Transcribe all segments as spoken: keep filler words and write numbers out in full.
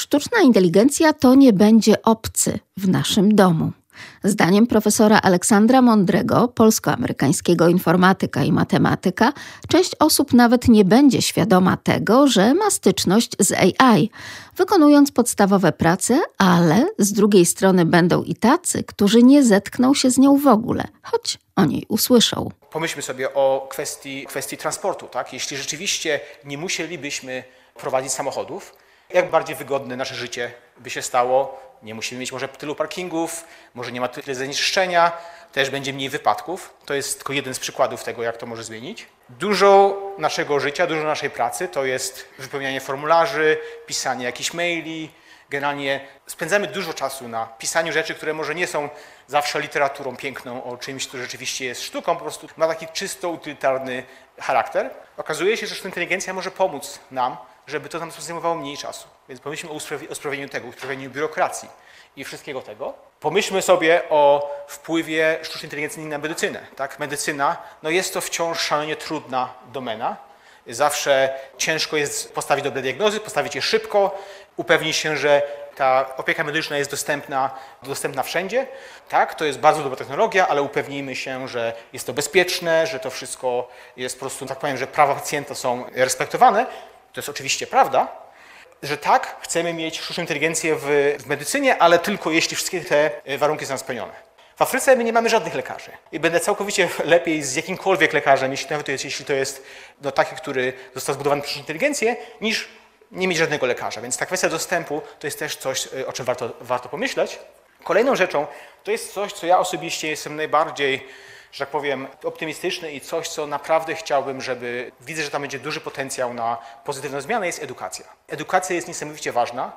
Sztuczna inteligencja to nie będzie obcy w naszym domu. Zdaniem profesora Aleksandra Mądrego, polsko-amerykańskiego informatyka i matematyka, część osób nawet nie będzie świadoma tego, że ma styczność z A I, wykonując podstawowe prace, ale z drugiej strony będą i tacy, którzy nie zetkną się z nią w ogóle, choć o niej usłyszą. Pomyślmy sobie o kwestii, kwestii transportu, tak? Jeśli rzeczywiście nie musielibyśmy prowadzić samochodów, jak bardziej wygodne nasze życie by się stało. Nie musimy mieć może tylu parkingów, może nie ma tyle zanieczyszczenia, też będzie mniej wypadków. To jest tylko jeden z przykładów tego, jak to może zmienić. Dużo naszego życia, dużo naszej pracy to jest wypełnianie formularzy, pisanie jakichś maili. Generalnie spędzamy dużo czasu na pisaniu rzeczy, które może nie są zawsze literaturą piękną o czymś, co rzeczywiście jest sztuką, po prostu ma taki czysto utylitarny charakter. Okazuje się, że sztuczna inteligencja może pomóc nam, żeby to nam zajmowało mniej czasu. Więc pomyślmy o usprawnieniu tego, usprawnieniu biurokracji i wszystkiego tego. Pomyślmy sobie o wpływie sztucznej inteligencji na medycynę. Tak? Medycyna no jest to wciąż szalenie trudna domena. Zawsze ciężko jest postawić dobre diagnozy, postawić je szybko, upewnić się, że ta opieka medyczna jest dostępna, dostępna wszędzie. Tak, to jest bardzo dobra technologia, ale upewnijmy się, że jest to bezpieczne, że to wszystko jest po prostu, tak powiem, że prawa pacjenta są respektowane. To jest oczywiście prawda, że tak, chcemy mieć sztuczną inteligencję w, w medycynie, ale tylko jeśli wszystkie te warunki są spełnione. W Afryce my nie mamy żadnych lekarzy i będę całkowicie lepiej z jakimkolwiek lekarzem, jeśli nawet to jest, jeśli to jest no, taki, który został zbudowany przez inteligencję, niż nie mieć żadnego lekarza. Więc ta kwestia dostępu to jest też coś, o czym warto, warto pomyśleć. Kolejną rzeczą to jest coś, co ja osobiście jestem najbardziej, że tak powiem, optymistyczny i coś, co naprawdę chciałbym, żeby, widzę, że tam będzie duży potencjał na pozytywną zmianę, jest edukacja. Edukacja jest niesamowicie ważna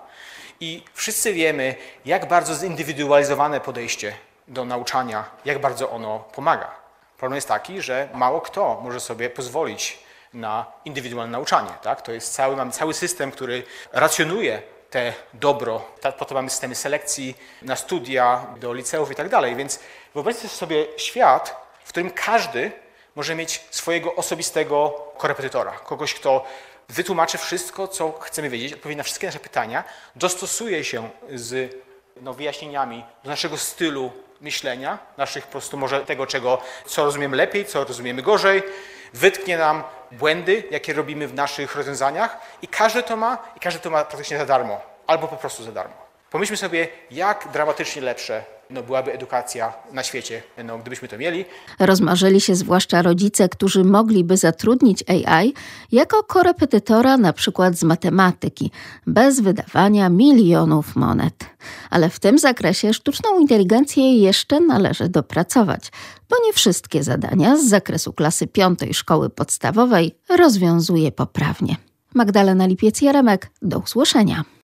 i wszyscy wiemy, jak bardzo zindywidualizowane podejście do nauczania, jak bardzo ono pomaga. Problem jest taki, że mało kto może sobie pozwolić na indywidualne nauczanie. Tak? To jest cały, mamy cały system, który racjonuje te dobro. Potem mamy systemy selekcji na studia, do liceów i tak dalej. Więc wyobraźcie sobie świat, w którym każdy może mieć swojego osobistego korepetytora. Kogoś, kto wytłumaczy wszystko, co chcemy wiedzieć, odpowie na wszystkie nasze pytania, dostosuje się z no, wyjaśnieniami do naszego stylu myślenia, naszych po prostu może tego, czego, co rozumiemy lepiej, co rozumiemy gorzej, wytknie nam błędy, jakie robimy w naszych rozwiązaniach i każdy to ma i każdy to ma praktycznie za darmo, albo po prostu za darmo. Pomyślmy sobie, jak dramatycznie lepsze no, byłaby edukacja na świecie, no, gdybyśmy to mieli. Rozmarzyli się zwłaszcza rodzice, którzy mogliby zatrudnić A I jako korepetytora na przykład z matematyki, bez wydawania milionów monet. Ale w tym zakresie sztuczną inteligencję jeszcze należy dopracować, bo nie wszystkie zadania z zakresu klasy piątej szkoły podstawowej rozwiązuje poprawnie. Magdalena Lipiec-Jaremek, do usłyszenia.